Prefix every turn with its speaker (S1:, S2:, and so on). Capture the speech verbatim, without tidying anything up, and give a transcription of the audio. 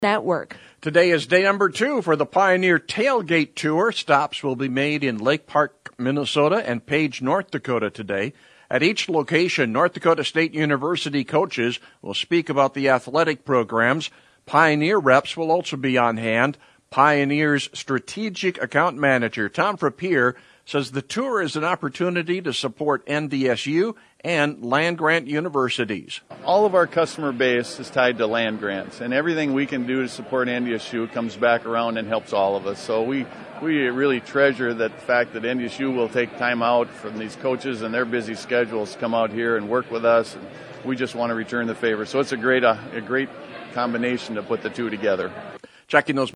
S1: Network.
S2: Today is day number two for the Pioneer Tailgate Tour. Stops will be made in Lake Park, Minnesota and Page, North Dakota today. At each location, North Dakota State University coaches will speak about the athletic programs. Pioneer reps will also be on hand. Pioneer's strategic account manager, Tom Frappier, says the tour is an opportunity to support N D S U and land-grant universities.
S3: All of our customer base is tied to land grants, and everything we can do to support N D S U comes back around and helps all of us. So we, we really treasure that fact that N D S U will take time out from these coaches and their busy schedules to come out here and work with us. And we just want to return the favor. So it's a great, uh, a great combination to put the two together.
S2: Checking those